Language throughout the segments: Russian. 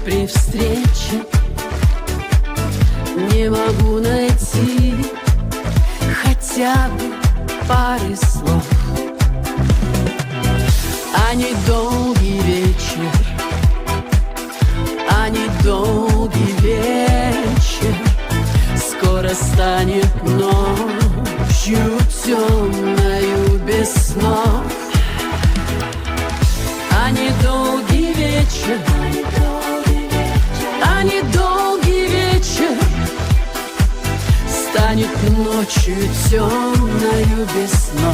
при встрече не могу найти хотя бы пары слов. А недолгий вечер, а недолгий вечер скоро станет ночью темною без снов. А недолгий вечер, а недолгий вечер станет ночью темною без снов.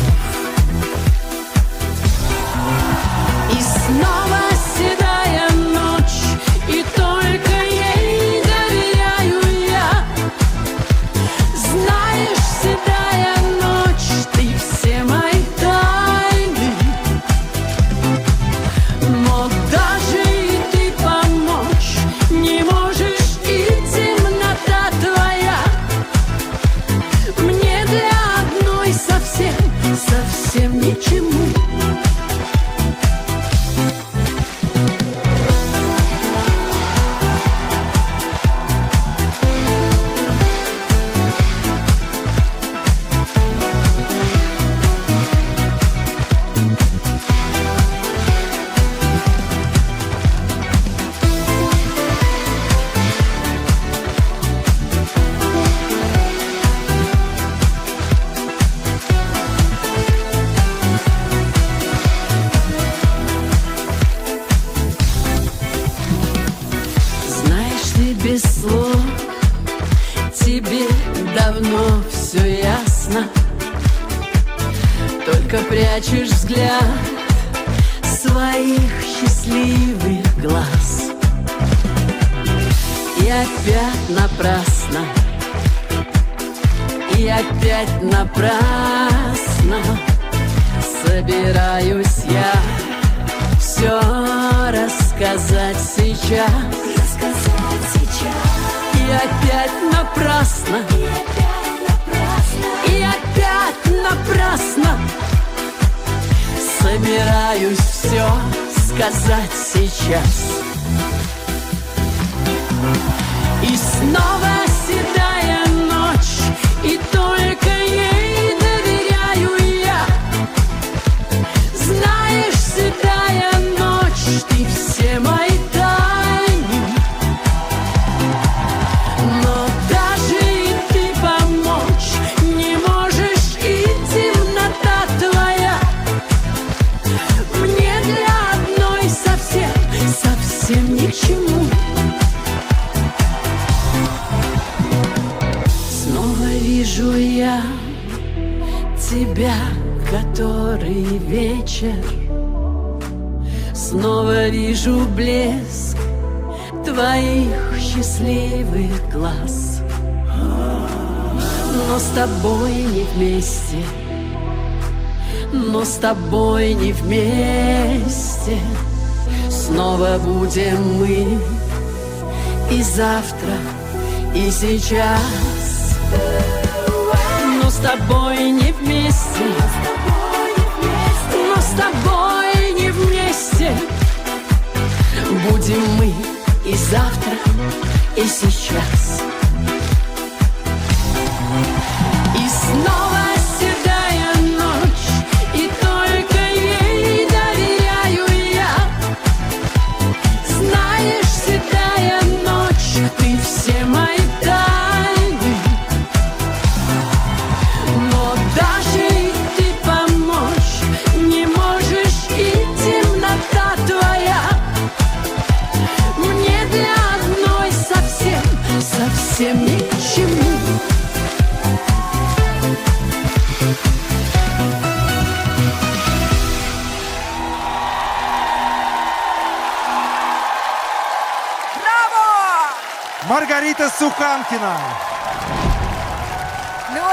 И снова седая ночь, и только ей доверяю я. Знаешь, седая ночь, ты все мои тайны, но даже и ты помочь не можешь, и темнота твоя мне для одной совсем, совсем ни к чему. Без слов тебе давно все ясно, только прячешь взгляд своих счастливых глаз. И опять напрасно, и опять напрасно собираюсь я все рассказать сейчас. И опять напрасно, и опять напрасно собираюсь все сказать сейчас. И снова седая ночь, и только ей доверяю я. Знаешь, седая ночь, ты все мои тайны, но даже и ты помочь не можешь, и темнота твоя мне для одной совсем, совсем ни к чему. Снова вижу я тебя, который вечер, снова вижу блеск твоих счастливых глаз. Но с тобой не вместе, но с тобой не вместе снова будем мы и завтра, и сейчас. Но с тобой не вместе, но с тобой не вместе будем мы и завтра, и сейчас. И снова седая ночь, и только ей доверяю я. Знаешь, седая ночь, ты все мои тайны, но даже и ты помочь не можешь, и темнота твоя мне для одной совсем, совсем ни к чему. Маргарита Суханкина.